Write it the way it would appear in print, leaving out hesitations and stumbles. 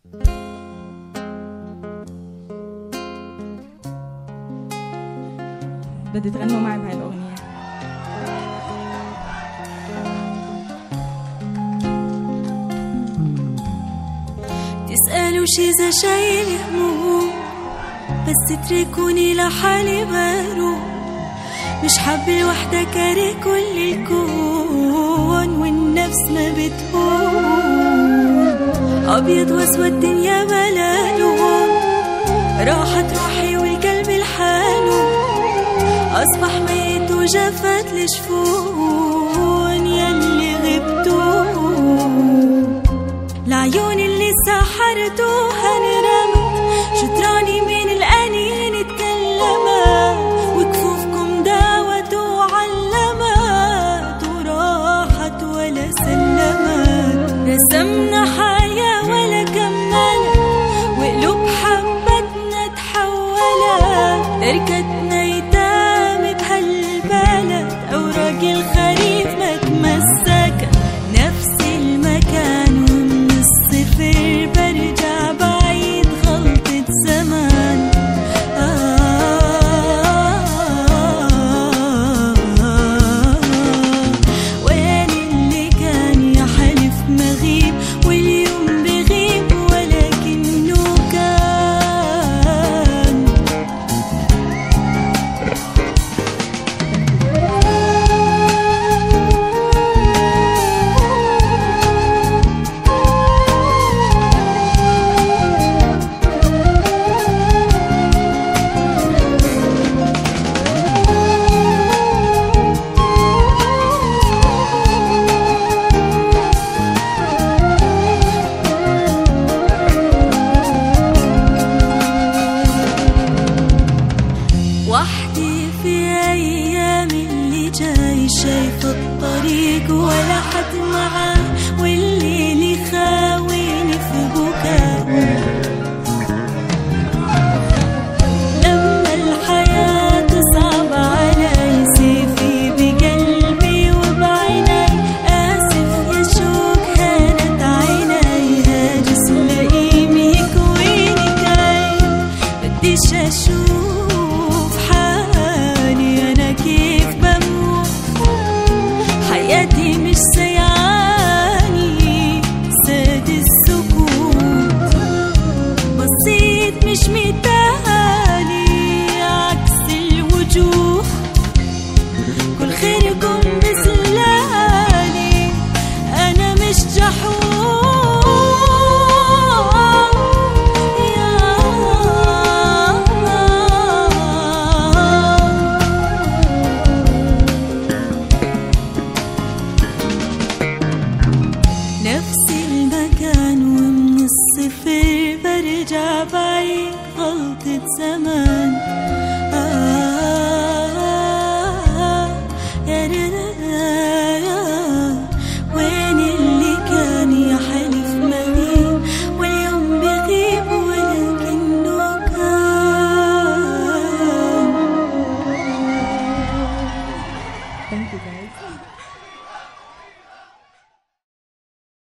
بدي تغنوا معي بهاي الأغنية. تسألوا شي إذا شايل هموم، بس تتركوني لحالي بروح. مش حابة الوحدة كاره كل الكون، والنفس ما بتهون. أبيض واسود الدنيا بلا لون، راحت روحي والقلب الحنون. أصبح ميت وجفت الجفون يلي غبتون. العيون اللي سحرتوها انرمت، شطراني من الأنين اتكلمت. وكفوفكم داوت وعلمت، وراحت ولا سلمت. رسمنا حياة ولا كملت، وقلوب حبتنا تحولت. تركتنا يتام بهالبلد، أوراق الخريف ما تمسكت. نفس المكان ومن الصفر برجع بعيد غلطة زمان. وين اللي كان يا حلف مغيب، واليوم بغيب ولكنه كان. وحدي في أيام اللي جاي، شايفة الطريق ولا حد معي.